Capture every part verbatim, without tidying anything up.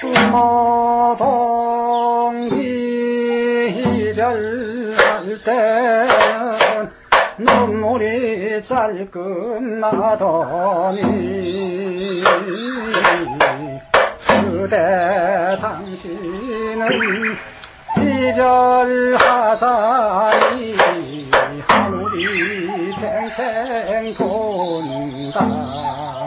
부모동 이별할 때 눈물이 짤끔 나더니 그대 당신은 이별하자니 하늘이 팽팽 돈다.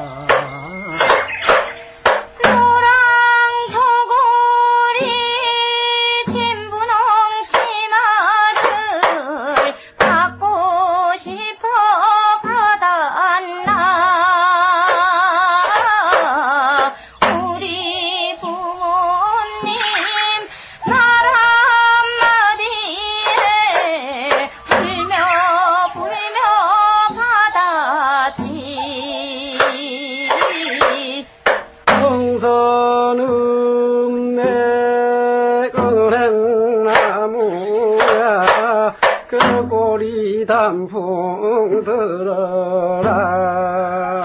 정선은 내 은행나무야 그 꼬리 단풍 들어라.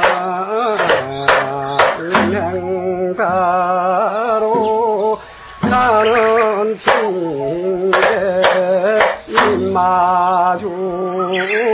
은행가로 가는 핑계 입 마주